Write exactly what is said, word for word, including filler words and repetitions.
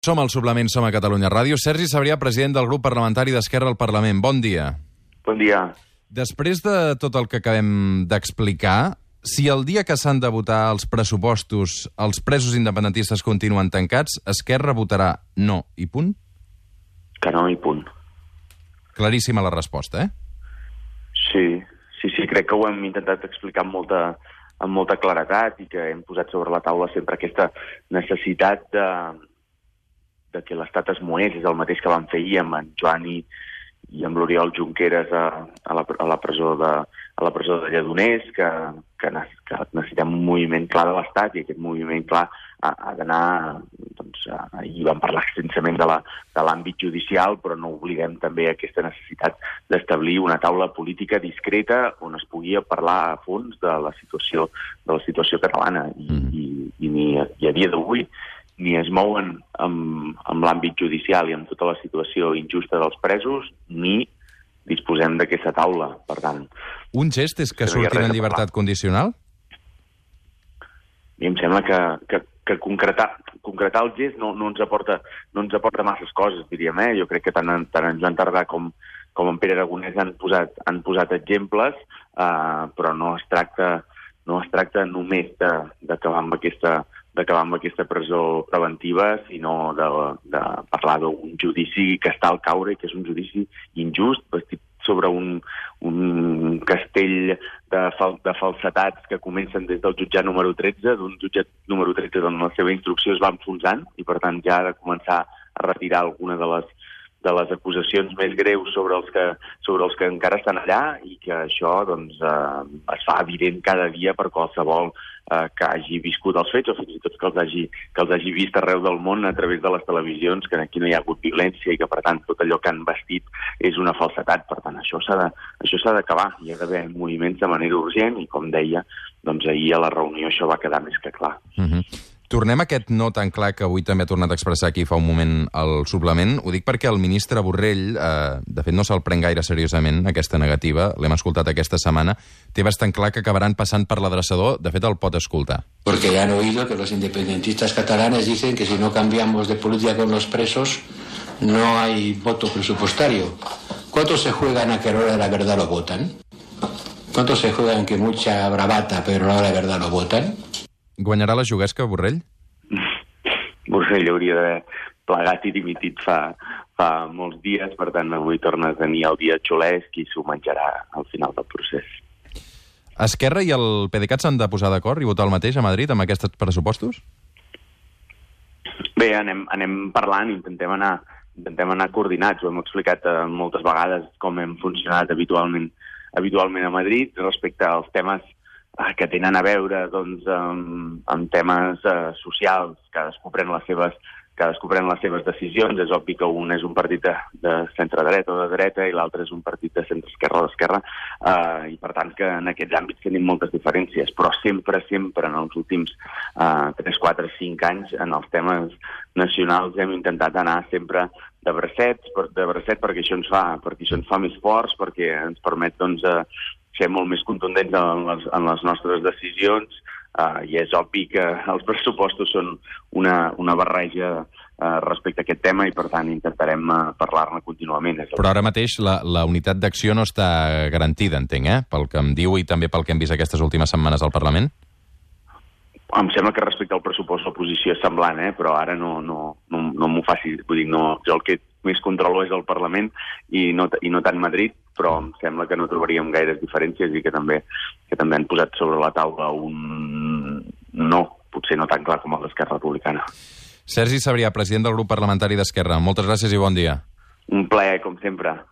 Som al Suplement, som a Catalunya Ràdio. Sergi Sabrià, president del grup parlamentari d'Esquerra al Parlament. Bon dia. Bon dia. Després de tot el que acabem d'explicar, si el dia que s'han de votar els pressupostos els presos independentistes continuen tancats, Esquerra votarà no i punt? Que no i punt. Claríssima la resposta, eh? Sí, sí, sí, crec que ho hem intentat explicar amb molta, amb molta claretat i que hem posat sobre la taula sempre aquesta necessitat de, de que l'Estat es moés. És el mateix que vam fer ahir amb en Joan i, i amb l'Oriol Junqueras a, a, la, a la presó de, a la presó de Lledoners, que, que, que necessitem un moviment clar de l'Estat, i aquest moviment clar ha, ha d'anar, doncs, ahir vam parlar extensament de la, de l'àmbit judicial, però no oblidem també aquesta necessitat d'establir una taula política discreta on es pugui parlar a fons de la situació, de la situació catalana, i, mm. i, i, ni, i a dia d'avui ni es mouen amb, amb l'àmbit judicial i amb tota la situació injusta dels presos, ni disposem d'aquesta taula. Per tant, un gest és que surtin en llibertat condicional? I em sembla que, que, que concretar, concretar el gest no, no, ens aporta, no ens aporta masses coses, diríem. Eh? Jo crec que tant en, tant en Joan Tardà com, com en Pere Aragonès han posat, han posat exemples, eh, però no es tracta, no es tracta només d'acabar amb aquesta d'acabar amb aquesta presó preventiva, sinó de, de parlar d'un judici que està al caure i que és un judici injust, bastit sobre un, un castell de, fal, de falsetats que comencen des del jutjat número tretze, d'un jutjat número tretze on la seva instrucció es va enfonsant, i per tant ja ha de començar a retirar alguna de les de les acusacions més greus sobre els que, sobre els que encara estan allà, i que això doncs, eh, es fa evident cada dia per qualsevol eh, que hagi viscut els fets, o fins i tot que els, hagi, que els hagi vist arreu del món a través de les televisions, que aquí no hi ha hagut violència i que, per tant, tot allò que han vestit és una falsetat. Per tant, això s'ha de, això s'ha d'acabar. Hi ha d'haver moviments de manera urgent i, com deia, doncs ahir a la reunió això va quedar més que clar. Mm-hmm. Tornem a aquest no tan clar que avui també ha tornat a expressar aquí fa un moment al suplement. Ho dic perquè el ministre Borrell, eh, de fet no se'l pren gaire seriosament, aquesta negativa, l'hem escoltat aquesta setmana, té bastant clar que acabaran passant per l'adreçador, de fet el pot escoltar. Porque ya han oído que los independentistas catalanes dicen que si no cambiamos de política con los presos no hay voto presupuestario. ¿Cuántos se juegan a que a la hora de la verdad lo votan? ¿Cuántos se juegan que mucha bravata pero a la hora de la verdad lo votan? Guanyarà la juguesca, Borrell? Borrell hauria d'haver plegat i dimitit fa, fa molts dies, per tant avui torna a tenir el dia xulesc i s'ho menjarà al final del procés. Esquerra i el PDeCAT s'han de posar d'acord i votar el mateix a Madrid amb aquests pressupostos? Bé, anem, anem parlant, intentem anar, intentem anar coordinats. Ho hem explicat eh, moltes vegades com hem funcionat habitualment, habitualment a Madrid respecte als temes que tenen a veure doncs, amb, amb temes eh, socials. Cadascú pren les seves, cadascú pren les seves decisions. És obvi que un és un partit de, de centre-dreta o de dreta i l'altre és un partit de centre-esquerra o d'esquerra, eh, i per tant que en aquests àmbits tenim moltes diferències, però sempre, sempre en els últims eh, tres, quatre, cinc anys en els temes nacionals hem intentat anar sempre de bracets, de bracet perquè això ens fa, perquè això ens fa més forts, perquè ens permet doncs, eh, ser molt més contundents en les, en les nostres decisions, uh, i és obvi que els pressupostos són una, una barreja uh, respecte a aquest tema i, per tant, intentarem uh, parlar-ne contínuament. Però ara mateix la, la unitat d'acció no està garantida, entenc, eh? Pel que em diu i també pel que hem vist aquestes últimes setmanes al Parlament? Em sembla que respecte al pressupost la posició és semblant, eh? Però ara no, no, no, no m'ho faci. Vull dir, no, jo el que més controlo és el Parlament i no, i no tant Madrid, però em sembla que no trobaríem gaires diferències i que també, que també han posat sobre la taula un no, potser no tan clar com el d'Esquerra Republicana. Sergi Sabrià, president del grup parlamentari d'Esquerra. Moltes gràcies i bon dia. Un plaer, com sempre.